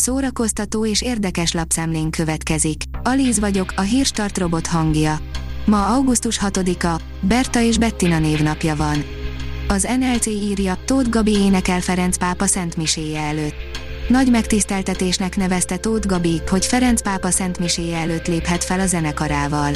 szórakoztató és érdekes lapszemlén következik. Alíz vagyok, a Hírstart robot hangja. Ma augusztus 6-a, Berta és Bettina névnapja van. Az NLC írja, Tóth Gabi énekel Ferenc pápa szentmiséje előtt. Nagy megtiszteltetésnek nevezte Tóth Gabi, hogy Ferenc pápa szentmiséje előtt léphet fel a zenekarával.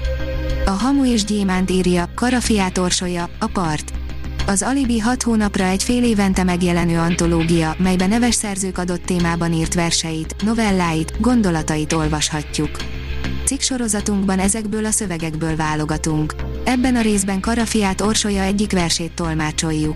A Hamu és Gyémánt írja, Karafiát orsolya, a part. Az Alibi 6 hónapra egy fél évente megjelenő antológia, melyben neves szerzők adott témában írt verseit, novelláit, gondolatait olvashatjuk. Cikksorozatunkban ezekből a szövegekből válogatunk. Ebben a részben Karafiát orsolya egyik versét tolmácsoljuk.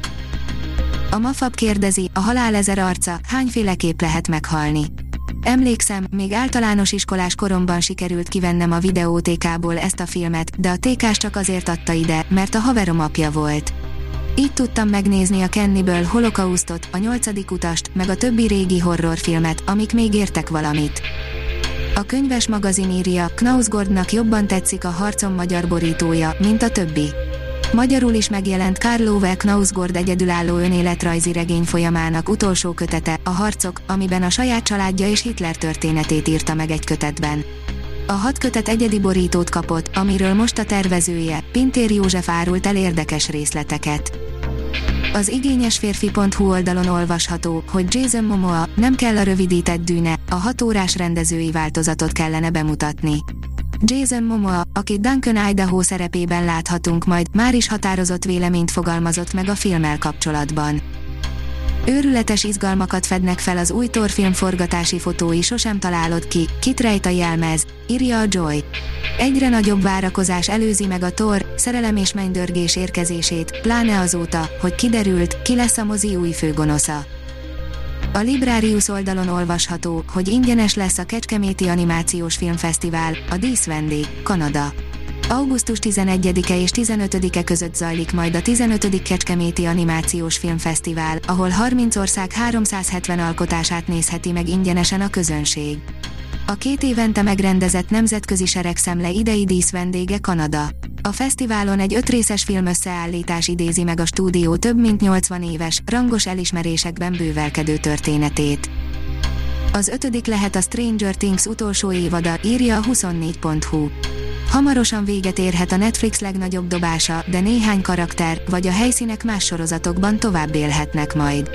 A Mafab kérdezi, a halál ezer arca, hányféleképp lehet meghalni? Emlékszem, még általános iskolás koromban sikerült kivennem a videótékából ezt a filmet, de a tékás csak azért adta ide, mert a haverom apja volt. Így tudtam megnézni a Cannibal Holocausztot, a 8. utast, meg a többi régi horrorfilmet, amik még értek valamit. A Könyves magazin írja, Knausgordnak jobban tetszik a Harcom magyar borítója, mint a többi. Magyarul is megjelent Karl Ove Knausgord egyedülálló önéletrajzi regény folyamának utolsó kötete, a Harcok, amiben a saját családja és Hitler történetét írta meg egy kötetben. A 6 kötet egyedi borítót kapott, amiről most a tervezője, Pintér József árult el érdekes részleteket. Az igényesférfi.hu oldalon olvasható, hogy Jason Momoa, nem kell a rövidített dűne, a 6 órás rendezői változatot kellene bemutatni. Jason Momoa, akit Duncan Idaho szerepében láthatunk majd, már is határozott véleményt fogalmazott meg a filmmel kapcsolatban. Őrületes izgalmakat fednek fel az új Thor film forgatási fotói, sosem találod ki, kit rejt a jelmez, írja a Joy. Egyre nagyobb várakozás előzi meg a Thor, szerelem és mennydörgés érkezését, pláne azóta, hogy kiderült, ki lesz a mozi új főgonosza. A Librarius oldalon olvasható, hogy ingyenes lesz a Kecskeméti Animációs Filmfesztivál, a díszvendég, Kanada. Augusztus 11-e és 15-e között zajlik majd a 15. Kecskeméti Animációs Filmfesztivál, ahol 30 ország 370 alkotását nézheti meg ingyenesen a közönség. A 2 évente megrendezett nemzetközi seregszemle idei díszvendége Kanada. A fesztiválon egy 5 részes filmösszeállítás idézi meg a stúdió több mint 80 éves, rangos elismerésekben bővelkedő történetét. Az 5. lehet a Stranger Things utolsó évada, írja a 24.hu. Hamarosan véget érhet a Netflix legnagyobb dobása, de néhány karakter, vagy a helyszínek más sorozatokban tovább élhetnek majd.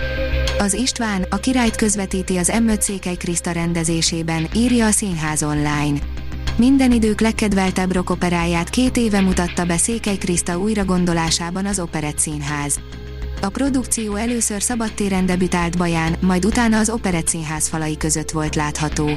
Az István, a királyt közvetíti az M5 Székely Kriszta rendezésében, írja a Színház online. Minden idők legkedveltebb rockoperáját 2 éve mutatta be Székely Kriszta újragondolásában az Operett Színház. A produkció először szabadtéren debütált Baján, majd utána az Operett Színház falai között volt látható.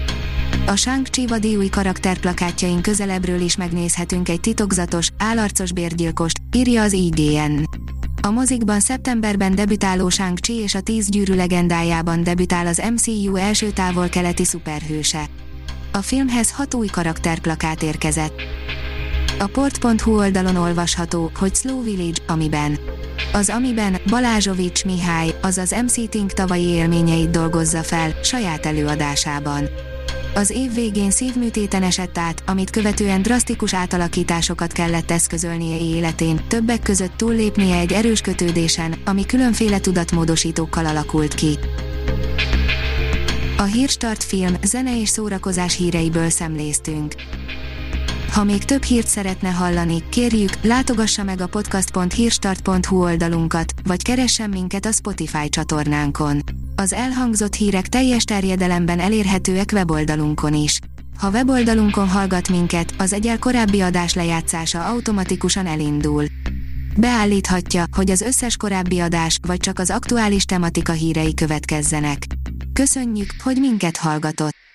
A Shang-Chi vadi új karakterplakátjain közelebbről is megnézhetünk egy titokzatos, állarcos bérgyilkost, írja az IGN. A mozikban szeptemberben debütáló Shang-Chi és a 10 gyűrű legendájában debütál az MCU első távol-keleti szuperhőse. A filmhez 6 új karakterplakát érkezett. A port.hu oldalon olvasható, hogy Slow Village, amiben Balázsovics Mihály, azaz MC Think tavalyi élményeit dolgozza fel, saját előadásában. Az év végén szívműtéten esett át, amit követően drasztikus átalakításokat kellett eszközölnie életén, többek között túllépnie egy erős kötődésen, ami különféle tudatmódosítókkal alakult ki. A Hírstart film, zene és szórakozás híreiből szemléztünk. Ha még több hírt szeretne hallani, kérjük, látogassa meg a podcast.hírstart.hu oldalunkat, vagy keressen minket a Spotify csatornánkon. Az elhangzott hírek teljes terjedelemben elérhetőek weboldalunkon is. Ha weboldalunkon hallgat minket, az egyel korábbi adás lejátszása automatikusan elindul. Beállíthatja, hogy az összes korábbi adás, vagy csak az aktuális tematika hírei következzenek. Köszönjük, hogy minket hallgatott!